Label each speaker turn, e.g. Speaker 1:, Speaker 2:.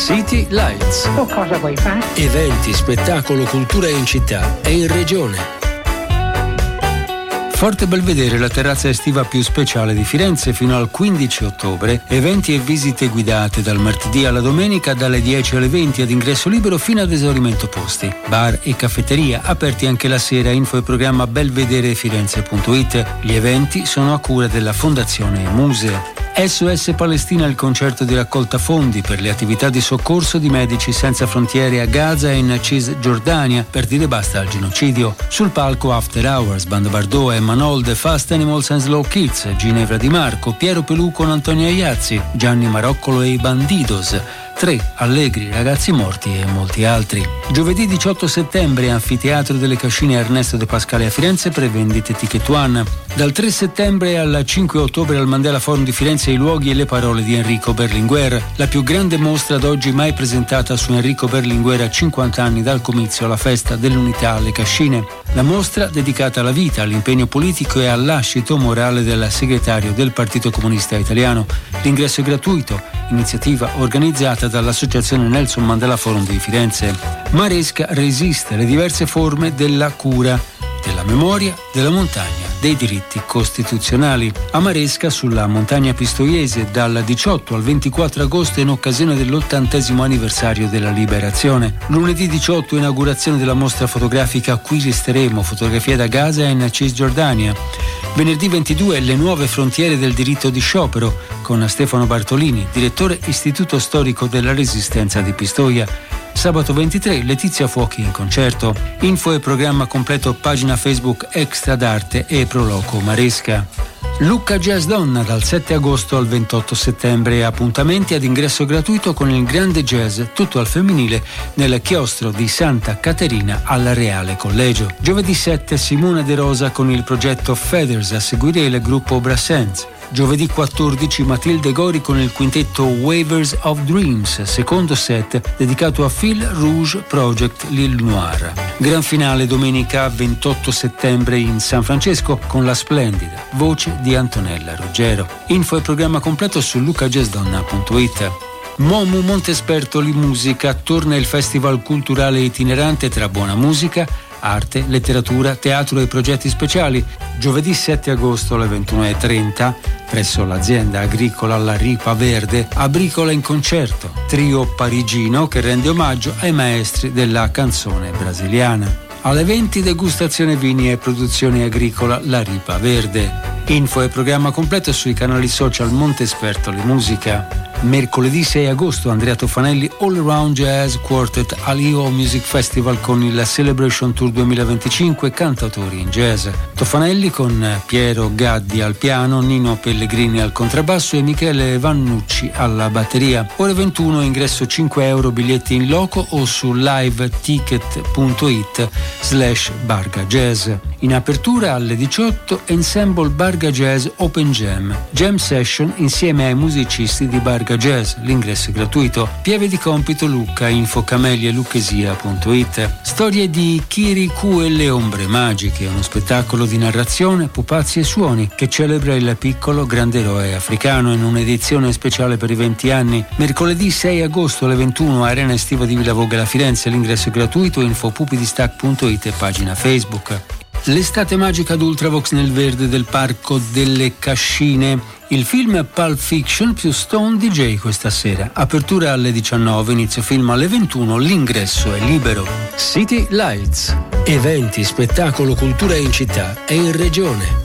Speaker 1: City Lights.
Speaker 2: O cosa vuoi fare?
Speaker 1: Eventi, spettacolo, cultura in città e in regione. Forte Belvedere, la terrazza estiva più speciale di Firenze fino al 15 ottobre. Eventi e visite guidate dal martedì alla domenica dalle 10 alle 20 ad ingresso libero fino ad esaurimento posti. Bar e caffetteria aperti anche la sera. Info e programma belvederefirenze.it. Gli eventi sono a cura della Fondazione Muse. SOS Palestina, il concerto di raccolta fondi per le attività di soccorso di Medici Senza Frontiere a Gaza e in Cisgiordania per dire basta al genocidio. Sul palco After Hours, Banda Bardot, Emma Nolde, Fast Animals and Slow Kids, Ginevra Di Marco, Piero Pelù con Antonia Iazzi, Gianni Maroccolo e i Bandidos, 3 Allegri, Ragazzi Morti e molti altri. Giovedì 18 settembre, Anfiteatro delle Cascine Ernesto De Pascale a Firenze, prevendite Ticket One. Dal 3 settembre al 5 ottobre al Mandela Forum di Firenze, i luoghi e le parole di Enrico Berlinguer, la più grande mostra ad oggi mai presentata su Enrico Berlinguer a 50 anni dal comizio alla festa dell'unità alle Cascine. La mostra dedicata alla vita, all'impegno politico e al lascito morale del segretario del Partito Comunista Italiano. L'ingresso è gratuito, iniziativa organizzata dall'Associazione Nelson Mandela Forum di Firenze. Maresca resiste le diverse forme della cura, della memoria, della montagna, dei diritti costituzionali. A Maresca, sulla montagna pistoiese, dal 18 al 24 agosto in occasione dell'80° anniversario della liberazione. Lunedì 18 inaugurazione della mostra fotografica Qui resteremo, fotografie da Gaza in Cisgiordania. Venerdì 22 le nuove frontiere del diritto di sciopero con Stefano Bartolini, direttore Istituto Storico della Resistenza di Pistoia. Sabato 23 Letizia Fuochi in concerto. Info e programma completo pagina Facebook Extra d'Arte e Proloco Maresca. Lucca Jazz Donna dal 7 agosto al 28 settembre. Appuntamenti ad ingresso gratuito con il grande jazz tutto al femminile nel chiostro di Santa Caterina al Reale Collegio. Giovedì 7 Simone De Rosa con il progetto Feathers, a seguire il gruppo Brassens. Giovedì 14 Matilde Gori con il quintetto Waivers of Dreams, secondo set dedicato a Phil Rouge Project L'Île Noire. Gran finale domenica 28 settembre in San Francesco con la splendida voce di Antonella Ruggero. Info e programma completo su luccajazzdonna.it. Momu Montespertoli Musica, torna il festival culturale itinerante tra buona musica, arte, letteratura, teatro e progetti speciali. Giovedì 7 agosto alle 21:30 presso l'azienda agricola La Ripa Verde, Abricola in concerto, trio parigino che rende omaggio ai maestri della canzone brasiliana. Alle 20 degustazione vini e produzione agricola La Ripa Verde. Info e programma completo sui canali social Montespertoli Musica. Mercoledì 6 agosto Andrea Toffanelli All Around Jazz Quartet all'Io Music Festival con il Celebration Tour 2025 cantautori in jazz. Toffanelli con Piero Gaddi al piano, Nino Pellegrini al contrabbasso e Michele Vannucci alla batteria. Ore 21, ingresso €5, biglietti in loco o su liveticket.it/Barga Jazz. In apertura alle 18 Ensemble Barga Jazz Open Jam Session insieme ai musicisti di Barga Jazz. L'ingresso è gratuito. Pieve di compito Lucca, info camelieluchesia.it. Storie di Kirikou e le ombre magiche, uno spettacolo di narrazione, pupazzi e suoni che celebra il piccolo grande eroe africano in un'edizione speciale per i 20 anni. Mercoledì 6 agosto alle 21 Arena Estiva di Villa Vogela Firenze. L'ingresso è gratuito. Info pupidistac.it e pagina Facebook. L'estate magica d'Ultravox nel verde del Parco delle Cascine. Il film Pulp Fiction più Stone DJ questa sera. Apertura alle 19, inizio film alle 21, l'ingresso è libero. City Lights. Eventi, spettacolo, cultura in città e in regione.